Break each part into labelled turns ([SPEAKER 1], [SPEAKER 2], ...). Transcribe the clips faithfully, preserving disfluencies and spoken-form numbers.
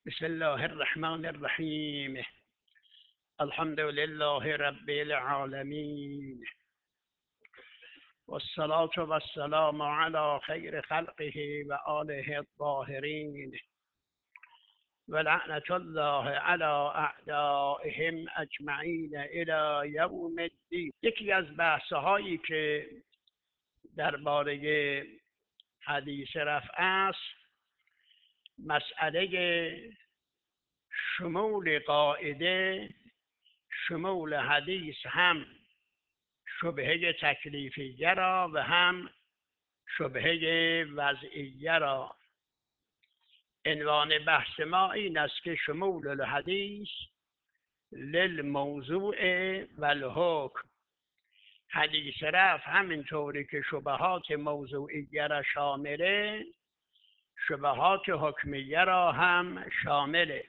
[SPEAKER 1] بسم الله الرحمن الرحیم. الحمد لله رب العالمین والصلاة والسلام على خیر خلقه و آله الطاهرین و لعنت الله علی اعدائهم اجمعین الی یوم الدین. یکی از بحث‌هایی که درباره حدیث رفع است مسئله شمول قاعده، شمول حدیث هم شبهه تکلیفیه را و هم شبهه وضعیه را. عنوان بحث ما این است که شمول الحدیث للموضوع و الحکم. حدیث رفع همینطوری که شبهات موضوعیه را شامله، شبهات حکمیه را هم شامله.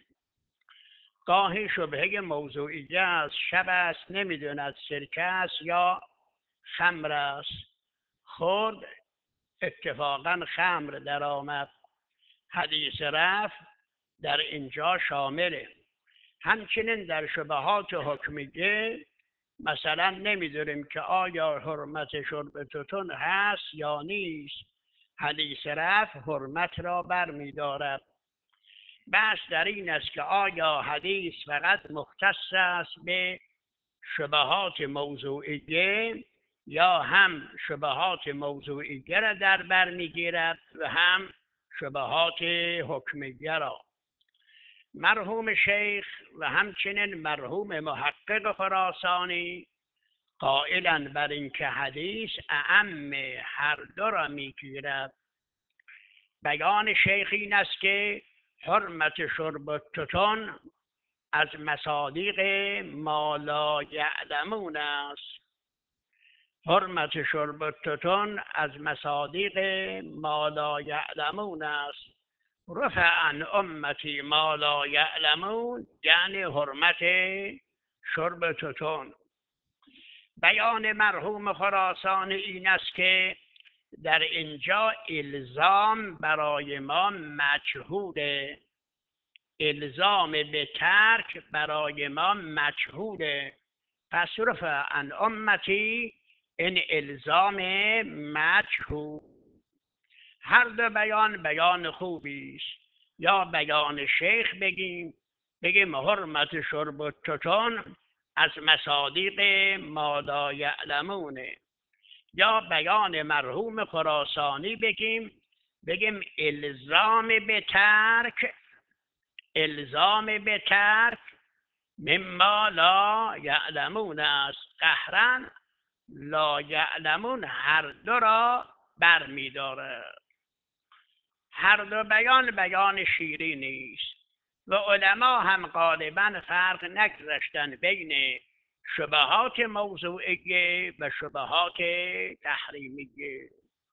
[SPEAKER 1] گاهی شبهه موضوعیه است، شب است نمیدوند سرکه است یا خمر است. خورد اتفاقا خمر در آمد. حدیث رفع در اینجا شامله. همچنین در شبهات حکمیه مثلا نمیدونیم که آیا حرمت شرب توتون هست یا نیست. حدیث رفع حرمت را برمیدارد. بحث در این است که آیا حدیث فقط مختص است به شبهات موضوعیه یا هم شبهات موضوعیه را در بر میگیرد و هم شبهات حکمیه را. مرحوم شیخ و همچنین مرحوم محقق خراسانی قائلا بر اینکه حدیث اعم هر دو را میگیرد. بیان شیخ این است که حرمت شرب التوتون از مصادیق ما لا یعلمون است. حرمت شرب التوتون از مصادیق ما لا یعلمون است. رفع عن امتی ما لا یعلمون یعنی حرمت شرب توتون. بیان مرحوم خراسانی این است که در اینجا الزام برای ما مجهوله. الزام به ترک برای ما مجهوله. پس رفع عن امتی این الزام مجهول. هر دو بیان بیان خوبی است. یا بیان شیخ بگیم بگیم حرمت شرب التوتون از مصادیق ما لا یعلمونه، یا بیان مرحوم خراسانی بگیم بگیم الزام به ترک الزام به ترک مما لا یعلمون است. قهرا لا یعلمون هر دو را برمی‌داره. هر دو بیان بیان شیرینی است و علما هم غالبا فرق نگذاشتن بین شبهات موضوعیه و شبهات تحریمیه.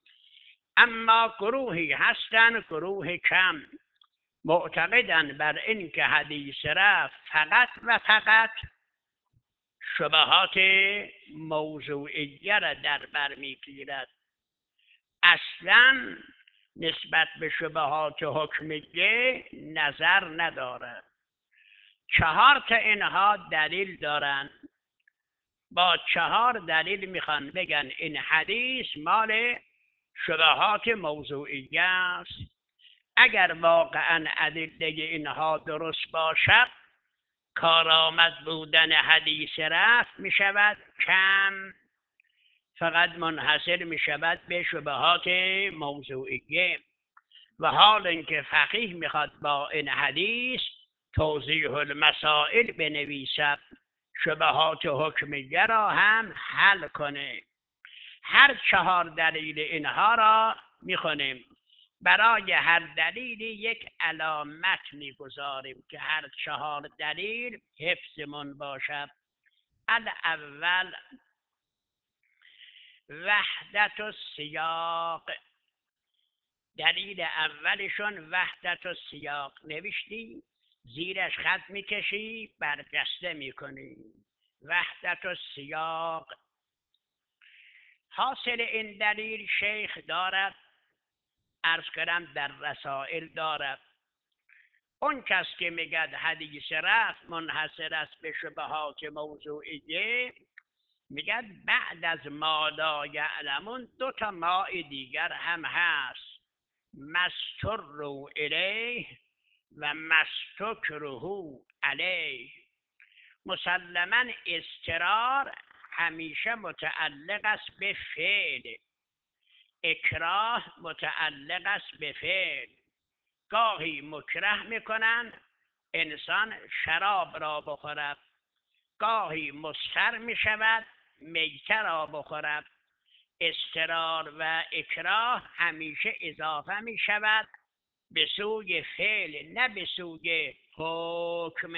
[SPEAKER 1] اما گروهی هستن، گروه کم، معتقدن بر این که حدیث رفع فقط و فقط شبهات موضوعیه را در بر میگیرد. اصلا نسبت به شبهات حکمیه نظر ندارد. چهار تا اینها دلیل دارن. با چهار دلیل میخوان بگن این حدیث مال شبهات موضوعیه است. اگر واقعا ادله اینها درست باشد کارآمد بودن حدیث رفع میشود کم، فقط منحصر میشود به شبهات موضوعیه. و حال اینکه فقیه میخواد با این حدیث توضیح المسائل بنویسد، شبهات حکمیه را هم حل کنه. هر چهار دلیل اینها را میخونیم. برای هر دلیلی یک علامت میگذاریم که هر چهار دلیل حفظمون باشد. الاول وحدت السیاق. دلیل اولشون وحدت السیاق. نوشتی زیرش خط میکشی برجسته میکنی. وحدت السیاق. حاصل این دلیل شیخ دارد، عرض کردم در رسائل دارد. اون کس که میگد حدیث رفت منحصر است به شبهات موضوعیه، میگد بعد از ما لا یعلمون دو تا ماء دیگر هم هست، مستر الیه و مستکره علیه. مسلما اضطرار همیشه متعلق است به فعل، اکراه متعلق است به فعل. گاهی مکره میکنن انسان شراب را بخورد، گاهی مضطر میشود میته را بخورد. اضطرار و اکراه همیشه اضافه میشود به سوی فعل نه به سوی حکم.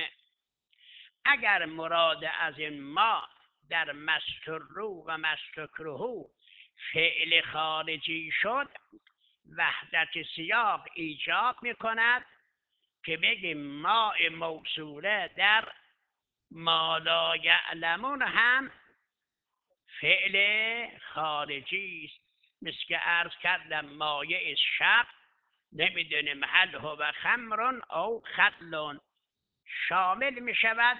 [SPEAKER 1] اگر مراد از این ما در مسترو و مستکرهو فعل خارجی شد، وحدت سیاق ایجاب میکند که بگیم ما موصوله در ما لا یعلمون هم فعل خارجی است. مثل که عرض کردم مایع شب نمیدونیم هل هو خمر او خل، شامل می شود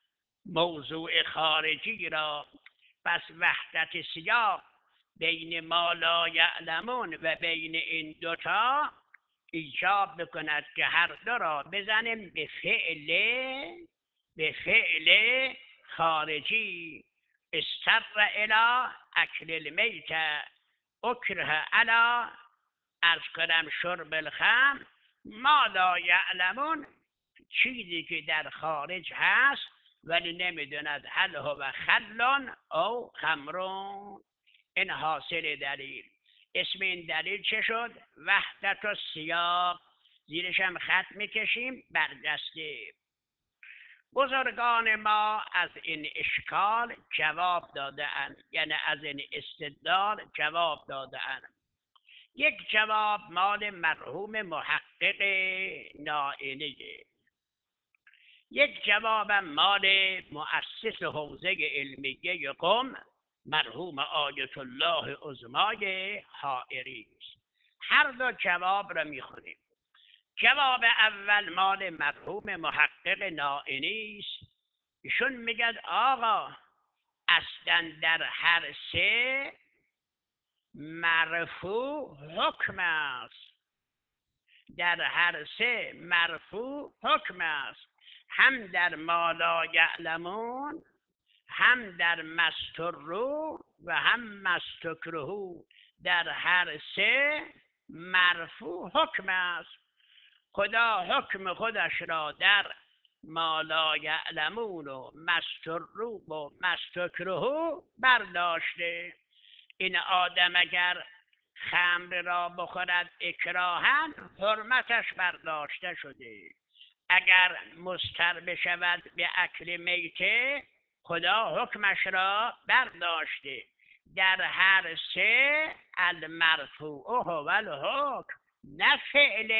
[SPEAKER 1] موضوع خارجی را. پس وحدت سیاق بین ما لا یعلمون و بین این دوتا ایجاب بکند که هر دو را بزنیم به فعل به فعل خارجی. استر الی اکل المیت اکره علی، ارز کنم شرب الخمر. ما لا یعلمون چیزی که در خارج هست ولی نمیدوند هل هو خلون او خمرون. این حاصل دلیل. اسم این دلیل چه شد؟ وحدت السیاق. زیرش هم خط میکشیم برجسته. بزرگان ما از این اشکال جواب داده اند، یعنی از این استدلال جواب داده اند. یک جواب مال مرحوم محقق نائینیه، یک جواب مال مؤسس حوزه علمیه قم مرحوم آیت الله عظمای حائری است. هر دو جواب را میخونیم. جواب اول مال مرحوم محقق نائینی است. ایشون میگد آقا اصلا در هر سه مرفوع حکم است، در هر سه مرفوع حکم است، هم در ما لا یعلمون، هم در مسترو و هم مستکرهو. در هر سه مرفوع حکم است. خدا حکم خودش را در ما لا یعلمون و مسترو و مستکرهو برداشته. این آدم اگر خمر را بخورد اکراهن حرمتش برداشته شده، اگر مضطر بشود به اکل میته خدا حکمش را برداشته. در هر سه المرفوع هو الحکم، نه فعل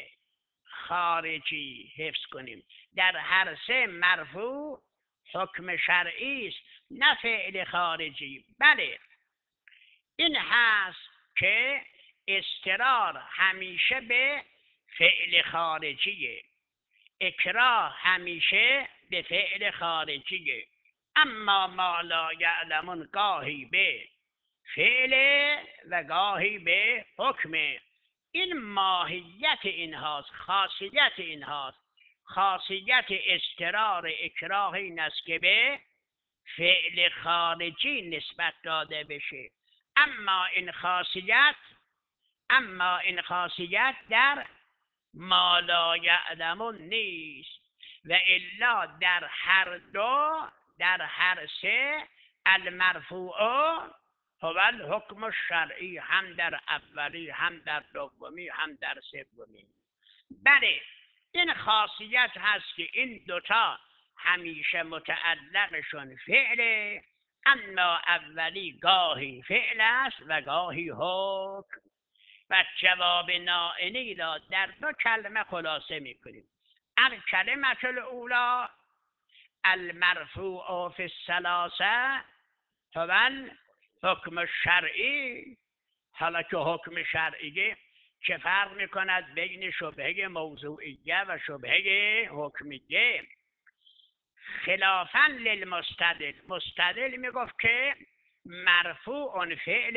[SPEAKER 1] خارجی. حفظ کنیم در هر سه مرفوع حکم شرعی است نه فعل خارجی. بله این هست که اضطرار همیشه به فعل خارجیه، اکراه همیشه به فعل خارجیه. اما ما لا یعلمون گاهی به فعل و گاهی به حکم. این ماهیت این هاست، خاصیت این هاست. خاصیت اضطرار اکراه این است که به فعل خارجی نسبت داده بشه. اما این خاصیت اما این خاصیت در ما لا یعلمون نیست. و الا در هر دو، در هر سه المرفوع هو الحکم الشرعی، هم در اولی هم در دومی هم در سومی. بله این خاصیت هست که این دوتا همیشه متعلقشون فعله، اما اولی گاهی فعل است و گاهی حکم. و جواب نائینی را در دو کلمه خلاصه میکنیم. الکلمه الاولی المرفوع فی الثلاثه هو الحکم الشرعی. حالا که حکم شرعیه چه فرق میکند بین شبهه موضوعیه و شبهه حکمیه؟ خلافا للمستدل، مستدل میگفت که مرفوع فعل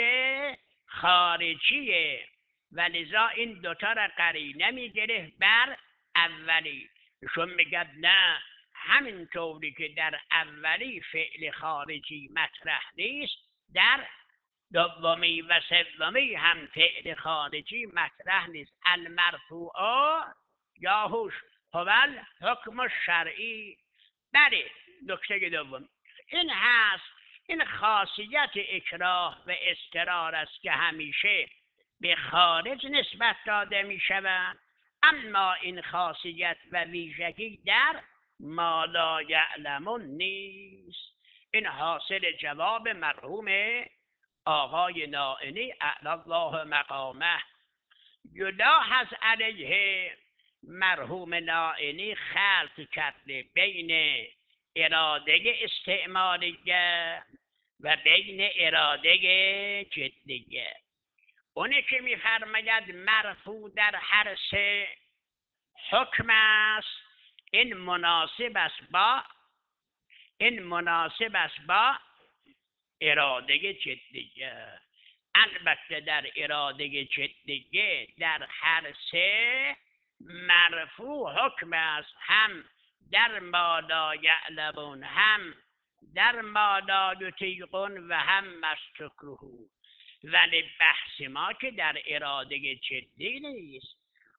[SPEAKER 1] خارجیه و لذا این دوتا را قرینه میگرفت بر اولی. ایشون میگد نه، همین طوری که در اولی فعل خارجی مطرح نیست، در دومی و سومی هم فعل خارجی مطرح نیست. المرفوع یا هوش هو الحکم الشرعی. بله، نکته دوم این هست، این خاصیت اکراه و اضطرار است که همیشه به خارج نسبت داده می شود، اما این خاصیت و ویژگی در ما لا یعلمون نیست. این حاصل جواب مرحوم آقای نائینی اعلی الله مقامه. یلاحظ علیه مرحوم نائینی خلط کرده بین اراده استعمالیه و بین اراده جدیه. اونی که میفرماید مرفوع در هر سه حکم است، این مناسب است با این مناسب است با اراده جدیه. البته در اراده جدیه در هر سه مرفوع حکم است، هم در ما لا یعلمون، هم در ما لا یطیقون و هم مستکره. ولی بحث ما که در اراده جدی نیست،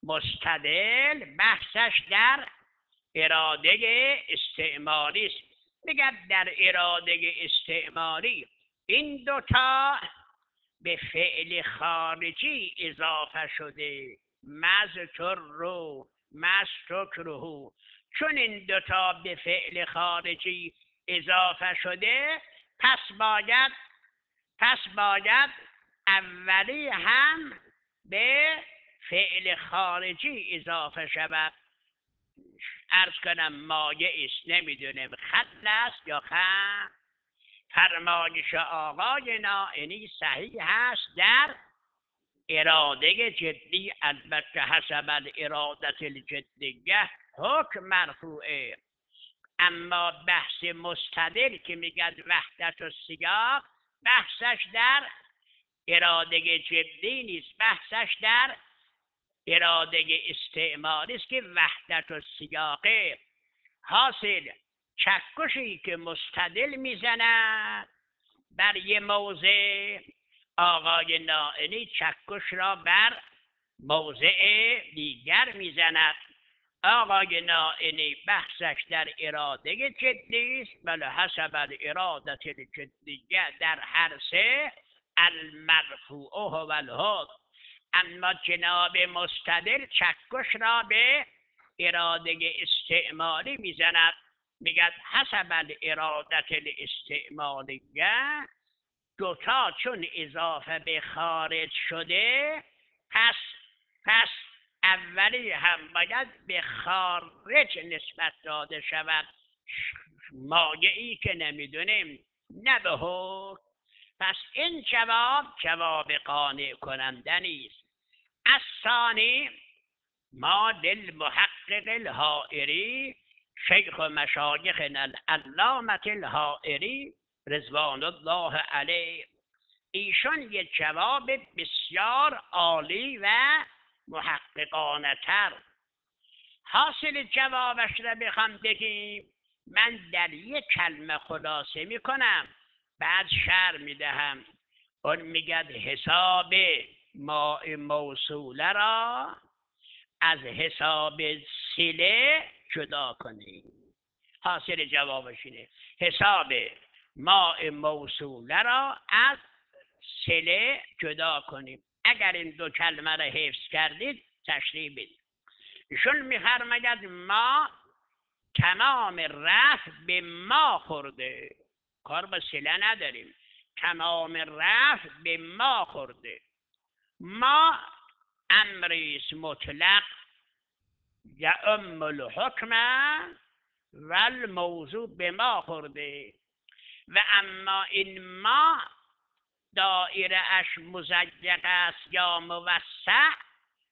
[SPEAKER 1] مستدل بحثش در اراده استعمالی است. میگه در اراده استعمالی این دوتا به فعل خارجی اضافه شده، مذکر رو مستکره. چون این دوتا به فعل خارجی اضافه شده، پس باید پس باید اولی هم به فعل خارجی اضافه شود. عرض کنم مایه است، نمیدونم خط است یا خط. فرمایش آقای نائینی صحیح هست در اراده جدی، البته حسب الارادت الجدیه حکم مرفوعه. اما بحث مستدل که میگد وحدت السیاق، بحثش در اراده جدی نیست، بحثش در اراده استعمالی است که وحدت السیاقه. حاصل چکشی که مستدل میزند بر یه موضع، آقای نائینی چکش را بر موضع دیگر میزند. آقای نائینی بحثش در اراده جدی است، بله حسب الارادت الجدیه در هر سه المرفوع هو الحکم. اما جناب مستدل چکش را به اراده استعمالی میزند، میگه حسب الارادت الاستعمالیه دوتا چون اضافه به خارج شده، پس پس اولی هم باید به خارج نسبت داده شود، مایعی که نمیدونیم نه به حکم. پس این جواب جواب قانع کننده نیست. الثانی ما للمحقق الحائری شیخ مشایخنا العلامة الحائری رضوان الله علیه، ایشون یک جواب بسیار عالی و محققانه تر. حاصل جوابش را بخوام بگیم، من در یک کلمه خلاصه میکنم، بعد شرح میدهم. اون میگد حساب ماء موصوله را از حساب سله جدا کنیم. حاصل جوابش اینه، حساب ماء موصوله را از سله جدا کنیم. اگر این دو کلمه را حفظ کردید تشریح بدید. ایشون میفرماید ما تمام رفع به ما خورده، کار با سله نداریم، تمام رفع به ما خورده. ما امریس مطلق یا ام الحکم و الموضوع به ما خورده، و اما این ما دایره اش مزیق است یا موسع،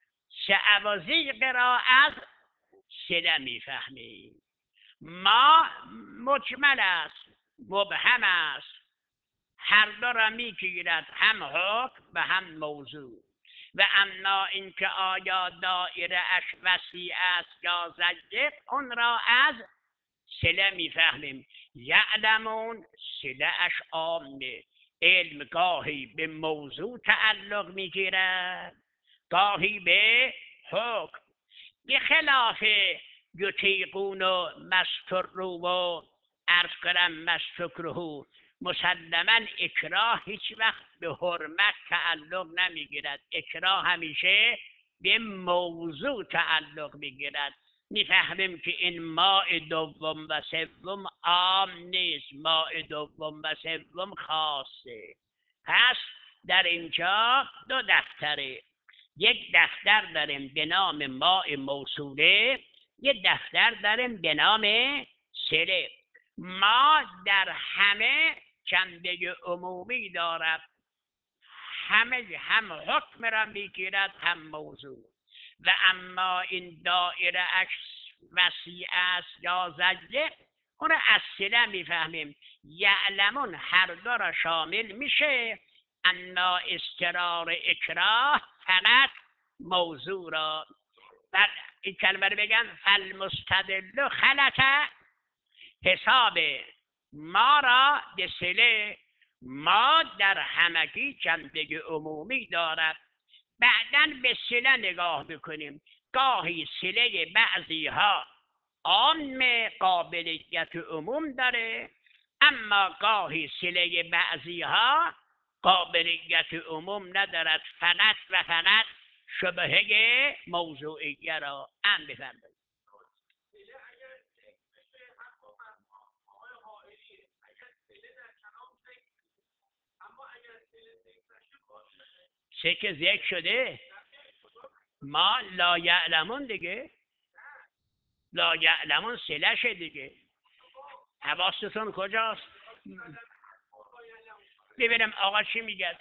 [SPEAKER 1] سعوازیق را از سله میفهمیم. ما مجمل است، مبهم است، هر دو را میگیرد، هم حکم و هم موضوع. و اما اینکه آیا دایره اش وسیع است یا ضیق، اون را از سله میفهمیم. یعلمون سله اش عامه. علم گاهی به موضوع تعلق میگیرد، گاهی به حکم. به خلاف یطیقون و مسترو و عرض کنم مستکرهو، مسلما اکراه هیچ وقت به حرمت تعلق نمیگیرد. اکراه همیشه به موضوع تعلق میگیرد. میفهمیم که این ماء دوم و سوم عام نیست، ماء دوم و سوم خاصه. پس در اینجا دو دفتره، یک دفتر داریم به نام ماء موصوله، یک دفتر داریم به نام سله. ما در همه جنبه عمومی دارد، همه هم حکم را میگیرد هم موضوع. و اما این دایره اش وسیع است یا ضیق، اون را از سله میفهمیم. یعلمون هر دو را شامل میشه، اما استرار اکراه فقط موضوع را. و این کلمه رو بگم، فالمستدل خلط حساب ما را به سله. ما در همگی جنبه عمومی دارد. بعداً به سله نگاه بکنیم. گاهی سله بعضی ها عام قابلیت عموم داره، اما گاهی سله بعضی ها قابلیت عموم ندارد، فقط و فقط شبهه موضوعیه را هم بفرمایید. چه که ذکر شده، ما لا یعلمون دیگه، لا یعلمون سلشه دیگه. حواستون کجاست؟ ببینم آقا چی میگه.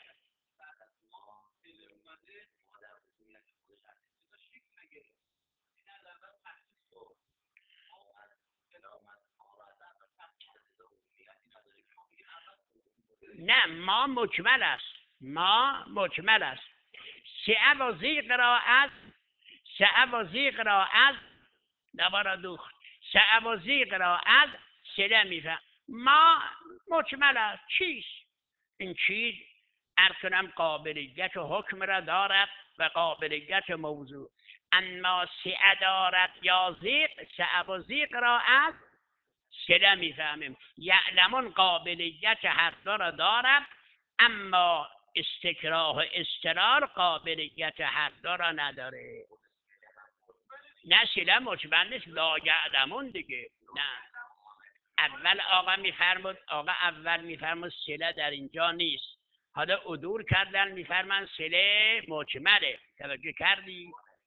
[SPEAKER 1] نه، ما مجمل است، ما مجمل است. سعه و زیق را از سعه و زیق را از دوباره دوخت سعه و زیق را از سله میفهم. ما مجمل است. چیست این چیز؟ ارکنم قابلیت حکم را دارد و قابلیت موضوع. اما سعه دارد یا زیق، سعه و زیق را از سله میفهمیم. یعلمون قابلیت هر دو را دارد، اما استکراه و استرار قابلیت هر دو را نداره. نه سله مجمل نیست، لا یعلمون دیگه. نه، اول آقا میفرمود آقا اول میفرمود سله در اینجا نیست، حالا عدول کردن میفرمان سله مجمله. توجه کردی؟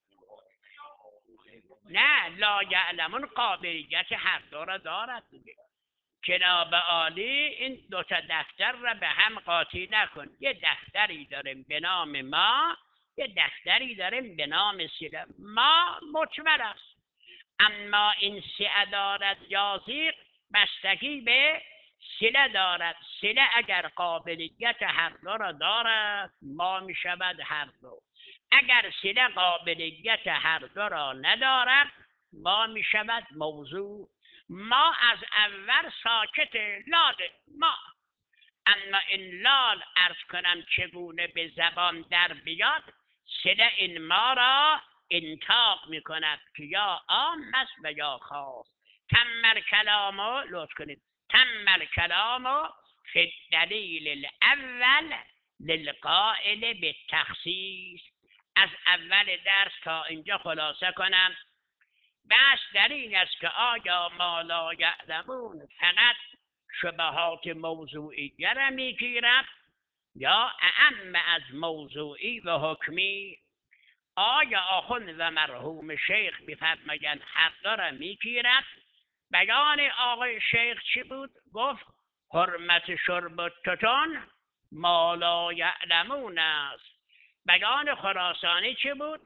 [SPEAKER 1] نه، لا یعلمون قابلیت هر دو را دارد دیگه. جناب عالی این دو تا دفتر را به هم قاطی نکن. یه دفتری داریم به نام ما، یه دفتری داریم به نام سله. ما مجمل است، اما این سعه دارد یا زیق بستگی به سله دارد. سله اگر قابلیت هر دو را دارد، ما می شود هر دو. اگر سله قابلیت هر دو را ندارد، ما می شود موضوع. ما از اول ساکت لاله ما، اما این لال عرض کنم چگونه به زبان در بیاد، سله این ما را انطاق می کند که یا عام است و یا خاص. تم الکلام، لطف کنید، تم الکلام فی الدلیل الاول للقائل بالتخصیص. از اول درس تا اینجا خلاصه کنم، بس در این است که آیا ما لا یعلمون فقط شبهات موضوعیه را میگیرد یا اعم از موضوعی و حکمی؟ آیا آخوند و مرحوم شیخ میفرمایند هر دو را میگیرد؟ بیان آقای شیخ چی بود؟ گفت حرمت شرب تتون ما لا یعلمون است. بیان خراسانی چی بود؟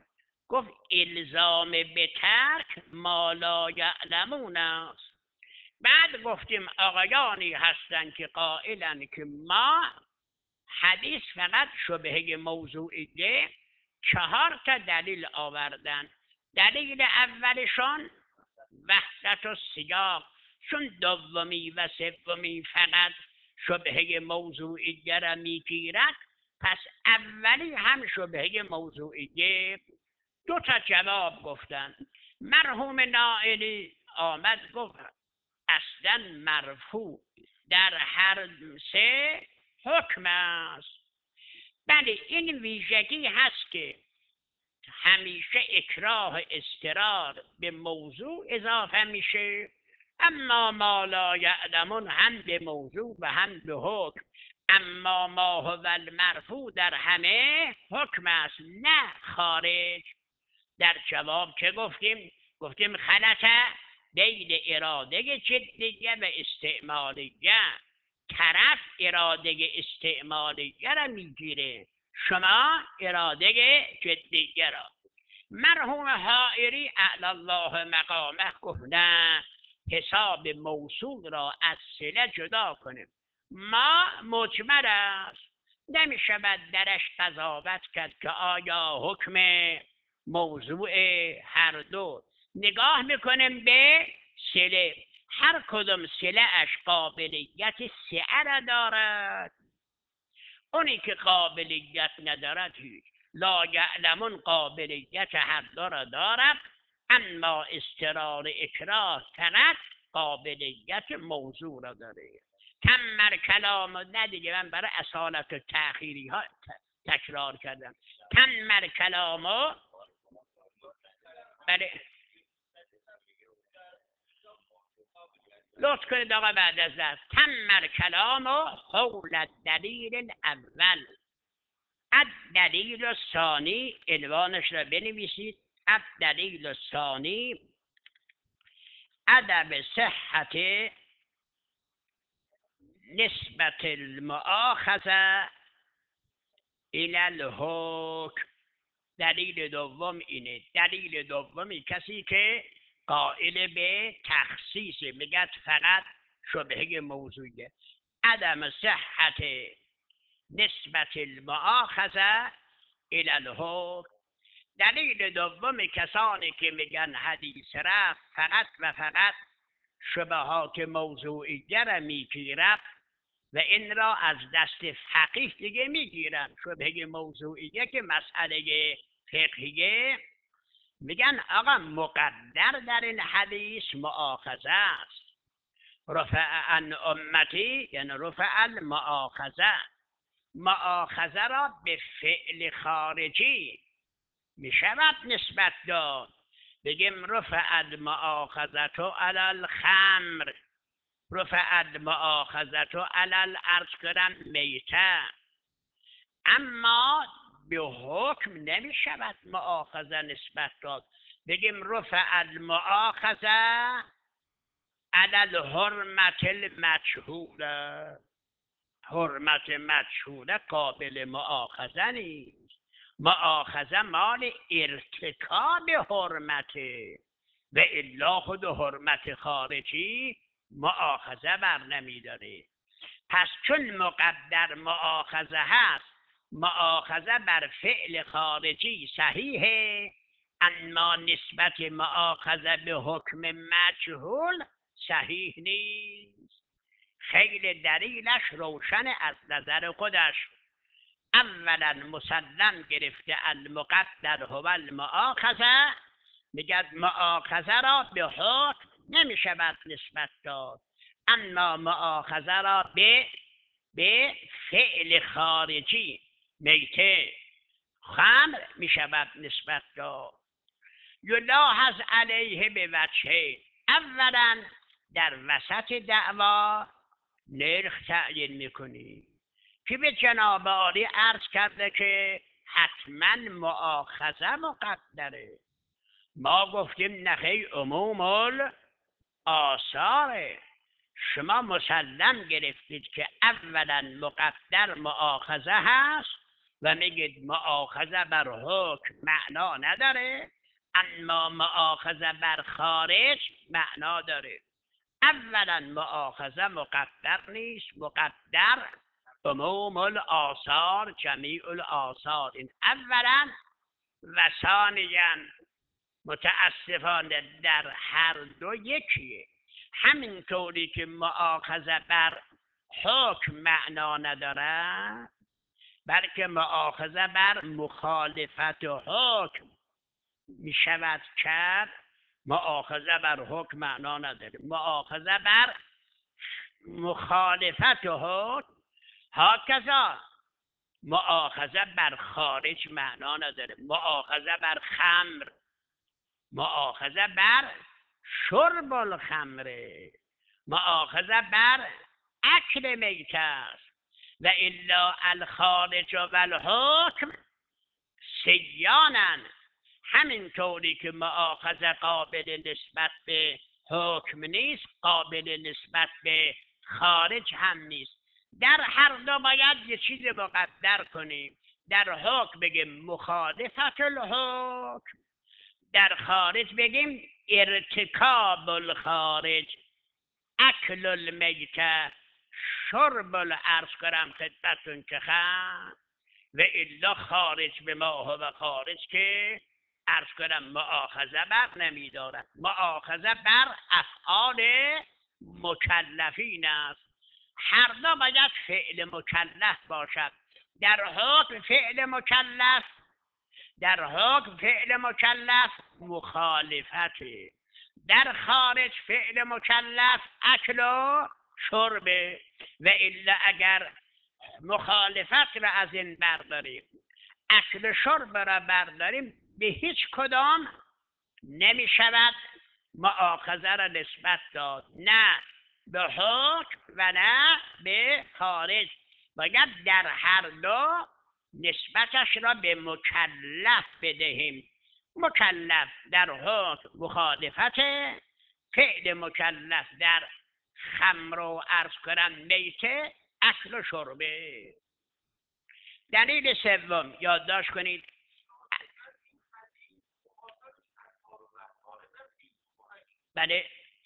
[SPEAKER 1] گفت الزام به ترک ما لا یعلمون است. بعد گفتیم آقایانی هستن که قائلن که ما حدیث فقط شبهه موضوعیه، چهار تا دلیل آوردن. دلیل اولشان وحدت و سیاق، چون دومی و سومی فقط شبهه موضوعیه را میگیرد، پس اولی هم شبهه موضوعیه. دو تا جواب گفتن. مرحوم نائلی آمد گفت اصلا مرفوع در هر سه حکم است. بله این ویژگی هست که همیشه اکراه استرار به موضوع اضافه میشه، اما ما لا یعلمون هم به موضوع و هم به حکم. اما ما هو المرفوع در همه حکم است نه خارج. در جواب چه گفتیم؟ گفتیم خلطه بین اراده جدیه و استعمالیه. طرف اراده استعمالیه را میگیره، شما اراده جدیه را. مرحوم حائری اعلی الله مقامه گفت نه، حساب موصول را از صله جدا کنیم. ما مجمل است، نمی شود درش قضاوت کرد که آیا حکم موضوع هر دو. نگاه میکنیم به صله، هر کدوم صله اش قابلیت سعه را دارد. اونی که قابلیت ندارد هیچ. لا یعلمون قابلیت هر دو را دارد، اما استرار اکراه فقط قابلیت موضوع را داره. تمر کلام نه دیگه، من برای اصالت و تأخیری ها تکرار کردم. تمر کلام، بله لطف کنید آقا بعد از دست. تمر کلام حول الدلیل الاول. الدلیل الثانی، عنوانش را بنویسید. الدلیل الثانی عدم صحت نسبت المؤاخذه الی الحکم. دلیل دوم اینه. دلیل دومی کسی که قائل به تخصیص میگه فقط شبهه موضوعیه. عدم صحت نسبت المؤاخذه الی الحکم. دلیل دوم کسانی که میگن حدیث رفت فقط و فقط شبهات موضوعیه را میگیرد و این را از دست فقیه دیگه میگیرن. شبهه موضوعیه که مسئله فقهیه، میگن آقا مقدر در این حدیث مؤاخذه است. رفع عن امتی یعنی رفع المؤاخذه. مؤاخذه را به فعل خارجی میشود نسبت داد. بگیم رفع المؤاخذه علی الخمر، رفع المؤاخذه علی الارض کردن میته. اما به حکم نمی شود مؤاخذه نسبت داد. بگیم رفع المؤاخذه علی الحرمت المجهوله. حرمت مجهوله قابل مؤاخذه نیست. مؤاخذه مال ارتکاب حرمته و الا خود حرمت خارجی مؤاخذه بر نمیداره. پس چون مقدر مؤاخذه هست، مؤاخذه بر فعل خارجی صحیحه، اما نسبت مؤاخذه به حکم مجهول صحیح نیست. خیلی دلیلش روشن از نظر خودش. اولا مسلم گرفته المقدر هو المؤاخذه، میگه مؤاخذه را به حکم نمی شود نسبت داد، اما مؤاخذه را به به فعل خارجی میته خمر می شود نسبت داد. یلاحظ علیه به وجهه. اولا در وسط دعوا نرخ تعیین میکنی که به جناب عالی عرض کرده که حتما مؤاخذه مقدره. ما گفتیم نخی عموم آثاره. شما مسلم گرفتید که اولا مقدر مؤاخذه هست، و میگید مؤاخذه بر حکم معنا نداره، اما مؤاخذه بر خارج معنا داره. اولا مؤاخذه مقدر نیست، مقدر عموم الآثار جمیع الآثار، این اولا. و ثانیا متاسفانه در هر دو یکیه. همینطوری که مؤاخذه بر حکم معنا نداره، بلکه مؤاخذه بر مخالفت حکم می شود کرد. مؤاخذه بر حکم معنا نداره، مؤاخذه بر مخالفت حکم هکذا. مؤاخذه بر خارج معنا نداره، مؤاخذه بر خمر، مؤاخذه بر شرب الخمر، مؤاخذه بر اکل میت است. و الا الخارج و الحکم سیانن. همینطوری که مؤاخذه قابل نسبت به حکم نیست، قابل نسبت به خارج هم نیست. در هر دو باید یه چیز مقدر کنیم. در حکم بگیم مخالفت الحکم، در خارج بگیم ارتکاب الخارج، اکل المیت، شرب الارض کرم خدمتون که خم. و الا خارج به ما و خارج که ارز کنم مؤاخذه بر نمی دارد، مؤاخذه بر افعال مکلفین است. هر دو باید فعل مکلف باشد. در حکم فعل مکلف، در حکم فعل مکلف مخالفته، در خارج فعل مکلف اکل و شربه. و الا اگر مخالفت را از این برداریم، اکل شرب را برداریم، به هیچ کدام نمی شود مؤاخذه را نسبت داد، نه به حکم و نه به خارج. باید در هر دو نسبتش را به مکلف بدهیم. مکلف در حکم مخالفت، فعل مکلف در خمر و عرض کنم میته اکل و شربه. دلیل سوم یادداشت کنید. بله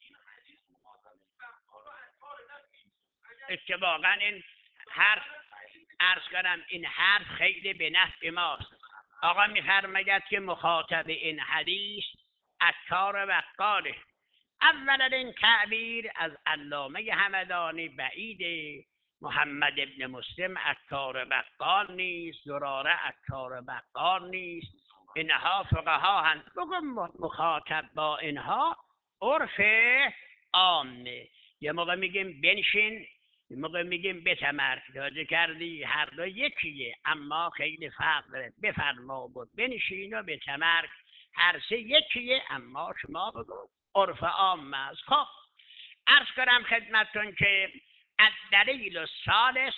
[SPEAKER 1] اتفاقا این حرف عرض کنم این حرف خیلی به نفع ماست. آقا میفرماید که مخاطب این حدیث عطار وقاله. اولا این تعبیر از علامه همدانی بعیده. محمد ابن مسلم عطار بقال نیست، زراره عطار بقال نیست، اینها فقها هست. بگم مخاطب با اینها عرف عامه. یه موقع میگیم بنشین، یه موقع میگیم بتمرکز کردی، هر دو یکیه اما خیلی فرق داره. بفرما بود بنشین و بتمرکز، هر سه یکیه اما شما بگو عرف عام است. خب عرض کنم خدمتتون که الدلیل الثالث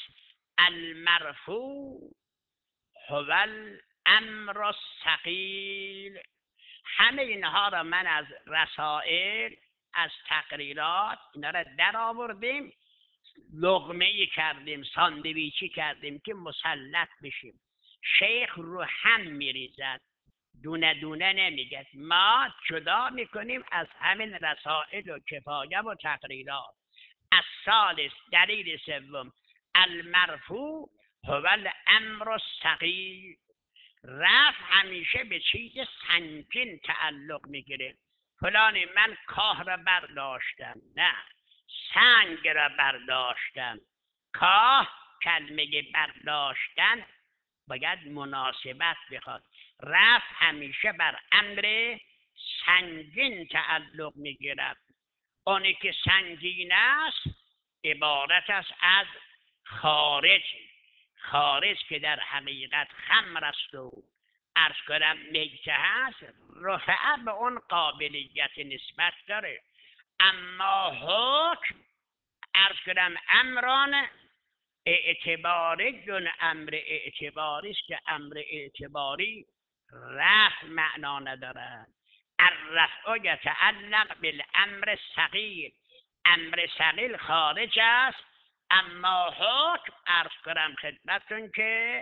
[SPEAKER 1] المرفوع هو الامر الثقیل. همه اینها را من از رسائل، از تقریرات اینا را در آوردیم، لقمه ای کردیم، ساندویچی کردیم که مسلط بشیم. شیخ رو هم میریزد، دونه دونه نمیگه، ما جدا میکنیم از همین رسائل و کفایه و تقریرات. الثالث دلیل سوم المرفوع هو الامر الثقیل. رفع همیشه به چیز سنگین تعلق میگیره. فلانی من کاه را برداشتم، نه سنگ را برداشتم. کاه کلمه برداشتن باید مناسبت بخواد. رفع همیشه بر امر سنگین تعلق میگیرد. اونی که سنگین است عبارت است از خارج. خارج که در حقیقت خمر است و عرض کنم میته هست، رفعه به اون قابلیت نسبت داره. اما حکم عرض کنم امران اعتباری، دون امر اعتباری است که امر اعتباری رفع معنا ندارد. الرفع یتعلق بالامر الثقیل. امر ثقیل خارج است، اما حکم عرض کنم خدمتتون که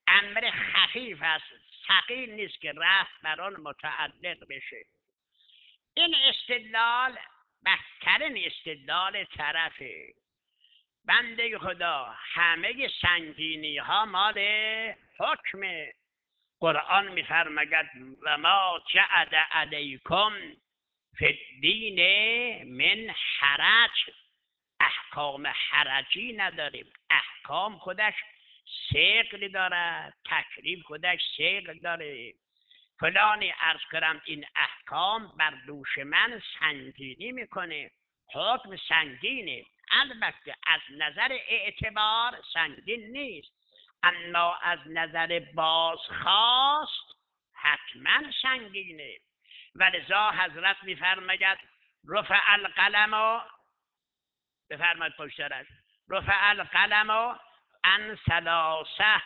[SPEAKER 1] امر خفیف است، ثقیل نیست که رفت بر آن متعلق بشه. این استدلال بدترین استدلال طرفه. بنده خدا همه سنگینی ها مال حکم. قرآن میفرماید و ما جعل علیکم فی الدین من حرج، احکام حرجی نداریم. احکام خودش ثقل داره، تکلیف خودش ثقل داره. فلانی عرض کردم این احکام بر دوش من سنگینی میکنه، حکم سنگینه. البته از نظر اعتبار سنگین نیست، اما از نظر بازخواست حتما سنگینه. ولذا حضرت میفرماید رفع القلم، بفرماید پشترش، رفع القلم عن ثلاثه،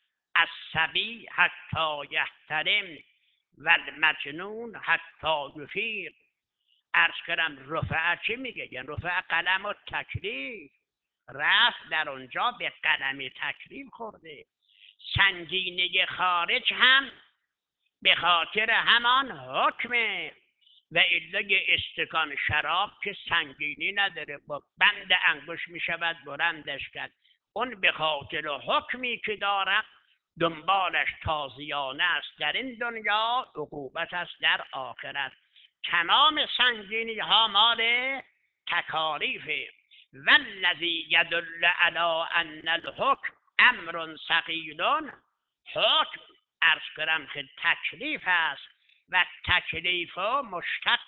[SPEAKER 1] الصبی حتی یحترم و المجنون حتی یفیق. عرض کردم رفع چی میگه؟ یعنی رفع قلم و تکلیف، رفت در اونجا به قلم تکلیف خورده. سنگینی خارج هم به خاطر همان حکمه. و الا استکان شراب که سنگینی نداره، با بند انگوش میشود بلندش کرد. اون به خاطر حکمی که دارد دنبالش تازیانه است در این دنیا، عقوبت است در آخرت. تمام سنگینی ها مال تکالیفه. والذی یدل علی ان الحکم امر ثقیل، حکم عرض کنم که تکلیف است و تکلیف مشتق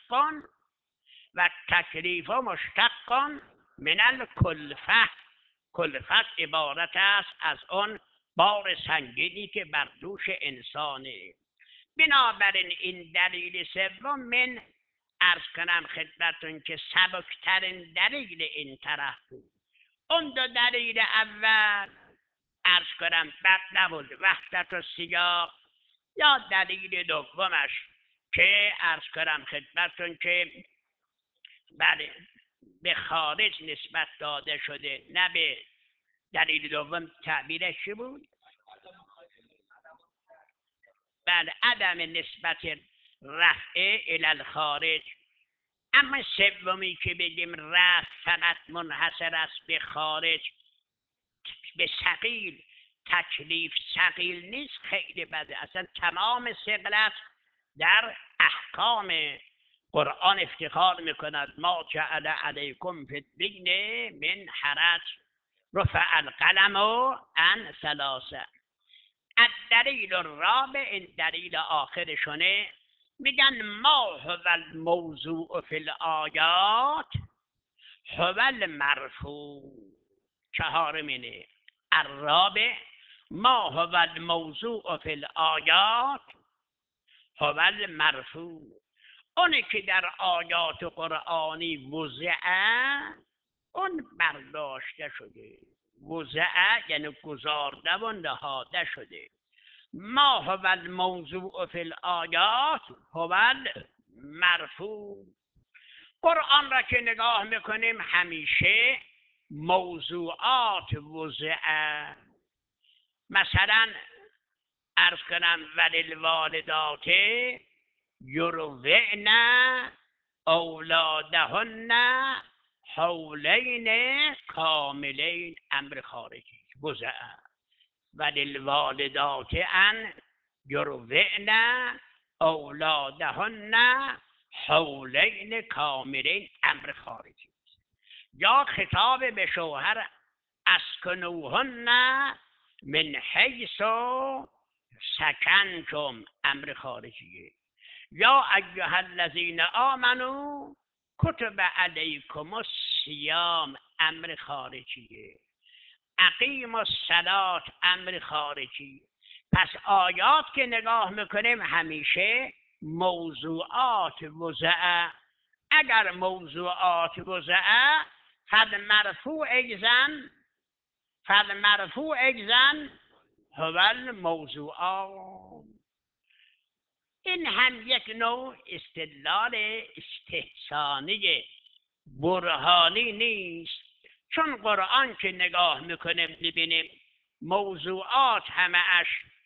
[SPEAKER 1] و تکلیف مشتق من الکلفه. کلفت عبارت است از اون بار سنگینی که بر دوش انسانه. بنابراین این دلیل سوم من عرض کنم خدمتون که سبکترین دلیل این طرف بود. اون دو دلیل اول عرض کنم بد نبود، وحدت و سیاق. یا دلیل دومش که عرض کنم خدمتون که بله به خارج نسبت داده شده، نه به دلیل دوم تعبیرش چی بود؟ بله عدم نسبت رفع الی الخارج. اما سومی که بگیم رفع فقط منحصر است به خارج، به ثقیل، تکلیف ثقیل نیست، خیلی بده. اصلا تمام ثقلت در احکام قرآن افتخار میکند ما جعل علیکم فی الدین من حرج رفع القلم عن ثلاثه. الدلیل الرابع، این دلیل آخرشونه، میگن ما هو الموضوع فی الآیات هو المرفوع. چهارمینه الرابع ما هو الموضوع فی الآیات هو المرفوع. اونی که در آیات قرآنی وضعه اون برداشته شده. وضعه یعنی گذارده و نهاده شده. ما هو الموضوع فی الآیات هو المرفوع. قرآن را که نگاه میکنیم همیشه موضوعات وضعه. مثلا عرض کنم وللوالدات یرضعن اولادهن حولین کاملین، امر خارجی وضعه. وللوالدات ان یرضعن اولادهن حولین کاملین، امر خارجی. یا خطاب به شوهر اسکنوهن من حیث سکنتم، امر خارجیه. یا ایها الذین آمنوا کتب علیکم الصیام، امر خارجیه. اقیم الصلاة، امر خارجی. پس آیات که نگاه میکنیم همیشه موضوعات وضعه. اگر موضوعات وضعه فالمرفوع ایزن فالمرفوع ایزن هو الموضوعات. این هم یک نوع استدلال استحسانی برهانی نیست، چون قرآن که نگاه میکنیم میبینیم موضوعات همه اش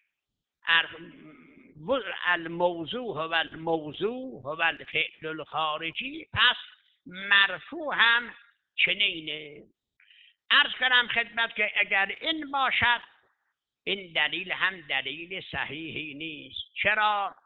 [SPEAKER 1] الموضوع هو الموضوع هو الفعل الخارجی، پس مرفوع هم چنینه. عرض کنم خدمت که اگر این باشد این دلیل هم دلیل صحیحی نیست. چرا؟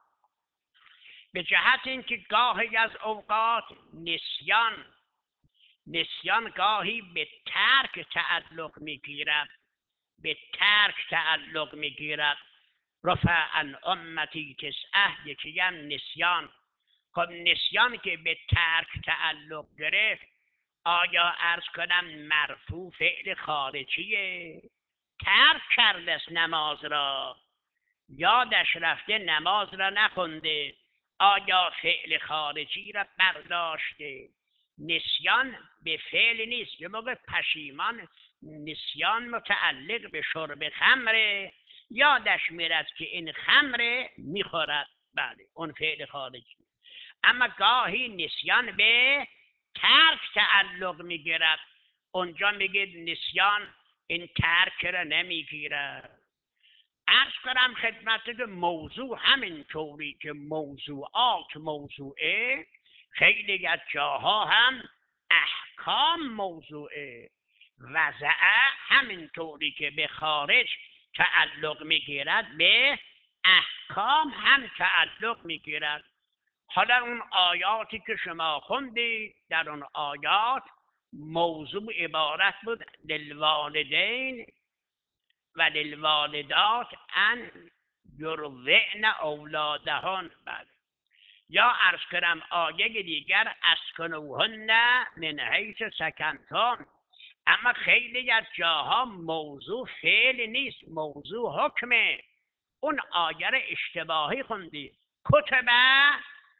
[SPEAKER 1] به جهت اینکه گاهی از اوقات نسیان نسیان گاهی به ترک تعلق میگیرد، به ترک تعلق میگیرد. رفع عن امتی تسعه، یکی هم نسیان. خب نسیان که به ترک تعلق گرفت، آیا عرض کنم مرفوع فعل خارجیه؟ ترک کرده است نماز را، یادش رفته نماز را نخونده، آیا فعل خارجی را برداشته؟ نسیان به فعل نیست. یه موقع پشیمان نسیان متعلق به شرب خمره، یادش میرد که این خمره میخورد، بله اون فعل خارجی. اما گاهی نسیان به ترک تعلق میگیرد، اونجا میگید نسیان این ترک را نمیگیرد. عرض کنم خدمت که موضوع همین طوری که موضوعات موضوعه، خیلی از جاها هم احکام موضوعه. وضعه همین طوری که به خارج تعلق میگیرد به احکام هم تعلق میگیرد. حالا اون آیاتی که شما خوندید، در اون آیات موضوع عبارت بود للوالدین و للوالدات ان یرضعن اولادهن. بله. یا عرض کنم آیه دیگر اسکنوهن من حیث سکنتم. اما خیلی از جاها موضوع فعل نیست، موضوع حکمه. اون آیه را اشتباهی خوندید. کتبه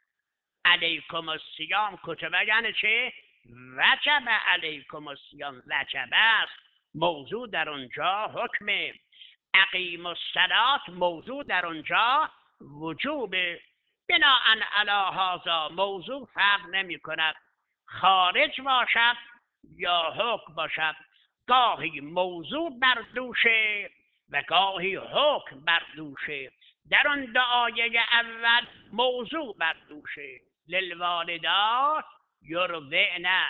[SPEAKER 1] علیکم الصیام، کتبه یعنی چه؟ وجب علیکم الصیام، وجب است. موضوع در اونجا حکمه. اقیم الصلاة، موضوع در اونجا وجوبه. بناء علی هذا موضوع فرق نمی کند خارج باشد یا حکم باشد. گاهی موضوع بر دوشه و گاهی حکم بر دوشه. در اون دو آیه اول موضوع بر دوشه، للوالدات یرضعن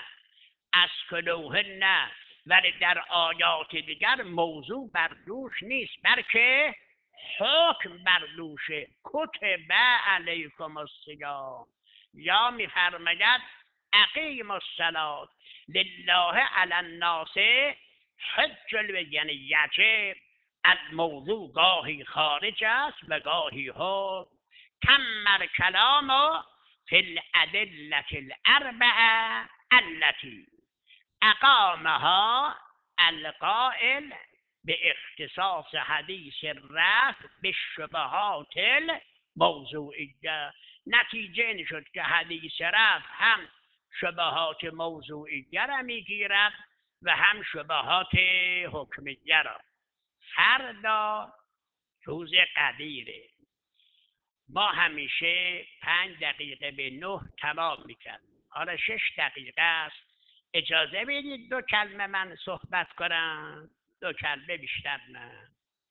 [SPEAKER 1] اسکنوهن، ولی در آیات دیگر موضوع بر دوش نیست بلکه حکم بر دوشه. کتب علیکم الصیام، یا میفرماید اقیم الصلاة لله علی الناس حج البیت، یعنی یجب. از موضوع گاهی خارج است و گاهی حکم. تم کلام فی الادله الاربعه التي اقامها القائل به اختصاص حدیث رفع به شبهات الموضوعیه. نتیجه این شد که حدیث رفع هم شبهات موضوعیه را میگیرد و هم شبهات حکمیه را. فردا روز قدیره، ما همیشه پنج دقیقه به نه تمام میکردیم، حالا شش دقیقه است. اجازه بدید دو کلمه من صحبت کنم، دو کلمه بیشتر نه.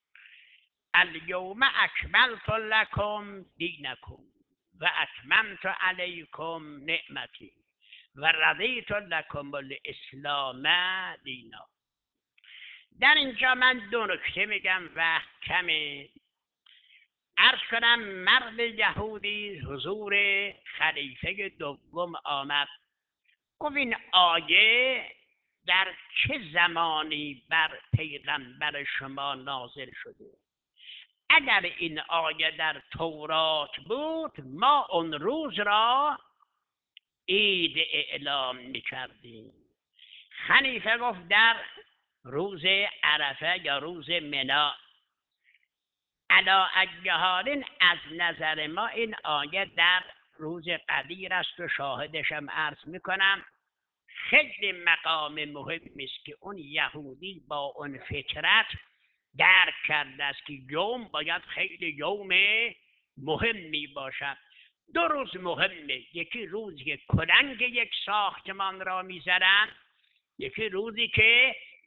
[SPEAKER 1] الیوم اکملت لکم دینکم و اتممت علیکم نعمتی و رضیت لکم الاسلام دینا. در اینجا من دو نکته میگم، وقت کمه. عرض کنم مرد یهودی حضور خلیفه دوم آمد، گفت این آیه در چه زمانی بر پیغمبر شما نازل شده؟ اگر این آیه در تورات بود ما اون روز را عید اعلام میکردیم. خلیفه گفت در روز عرفه یا روز منا. علا اجهارین از نظر ما این آیه در روز قدیر است و شاهدشم عرض میکنم. خیلی مقام مهمی است که اون یهودی با اون فطرت درک کرده است که یوم باید خیلی یوم مهمی باشد. دو روز مهمه، یکی روزی که کلنگ یک ساختمان را میزنن، یکی روزی که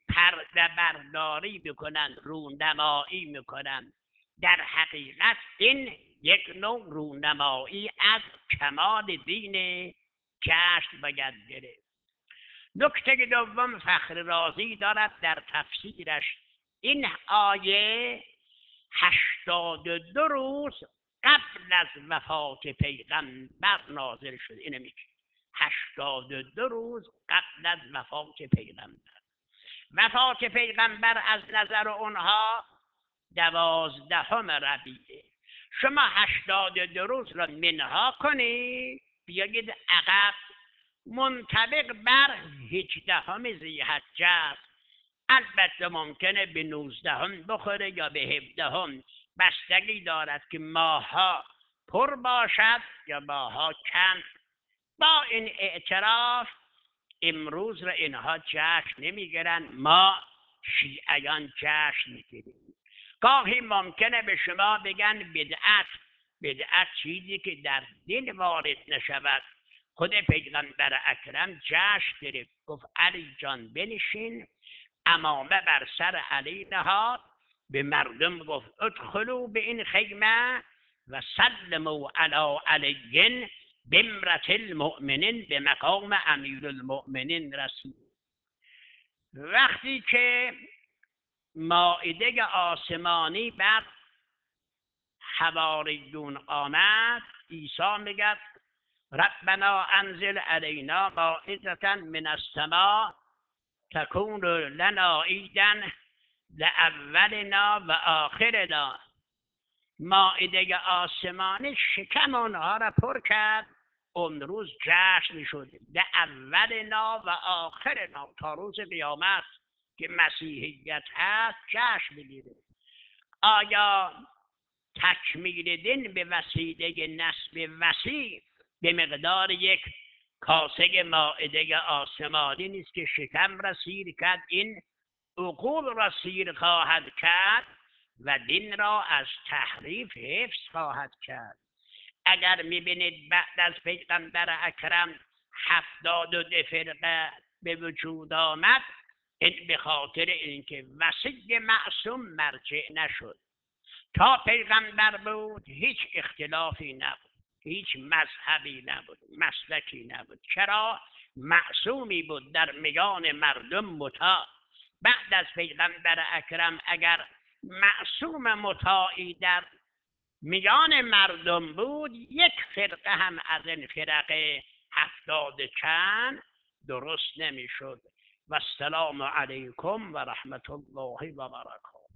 [SPEAKER 1] پرده برداری میکنن، رونمایی میکنن. در حقیقت این یک نوع رونمایی از کمال دین جشن باید گرفت. نکته دوم فخر رازی دارد در تفسیرش، این آیه هشتاد و دو روز قبل از وفات پیغمبر نازل شد. اینو میگه هشتاد و دو روز قبل از وفات پیغمبر. وفات پیغمبر از نظر اونها دوازدهم ربیعه. شما هشتاد و دو روز را منها کنید بیایید عقب، منطبق بر هجدهم ذی‌حجه است. البته ممکنه به نوزدهم بخوره یا به هفدهم، بستگی دارد که ماها پر باشد یا ماها کم. با این اعتراف امروز را اینها جشن نمیگیرن، ما شیعیان جشن میگیریم. گاهی ممکنه به شما بگن بدعت. بدعت چیزی که در دین وارد نشود. خود پیغمبر اکرم جشن گرفت، گفت علی جان بنشین، امامه بر سر علی نهاد، به مردم گفت ادخلوا به این خیمه و سلموا علی علی بمرة المؤمنین، به مقام امیر المؤمنین رسید. وقتی که مائده آسمانی بر حواریون آمد، عیسی میگه ربنا انزل علینا مائدة من السماء تکون لنا عیدا لاولنا و آخرنا. مائده آسمانی شکم آنها را پر کرد، اون روز جشن شد، لاولنا و آخرنا، تا روز قیامت که مسیحیت هست جشن بگیره. آیا تکمیل دین به وسیله نسب وسیع به مقدار یک کاسه مائده آسمانی نیست که شکم را سیر کرد؟ این عقول را سیر خواهد کرد و دین را از تحریف حفظ خواهد کرد. اگر میبینید بعد از پیغمبر اکرم هفتاد و دو فرقه به وجود آمد، این به خاطر اینکه وصی معصوم مرجع نشد. تا پیغمبر بود هیچ اختلافی نبود، هیچ مذهبی نبود، مسلکی نبود. چرا؟ معصومی بود در میان مردم مطاع. بعد از پیغمبر اکرم اگر معصوم مطاعی در میان مردم بود، یک فرقه هم از این فرقه هفتاد چند درست نمیشد. و السلام علیکم و رحمت الله و برکاته.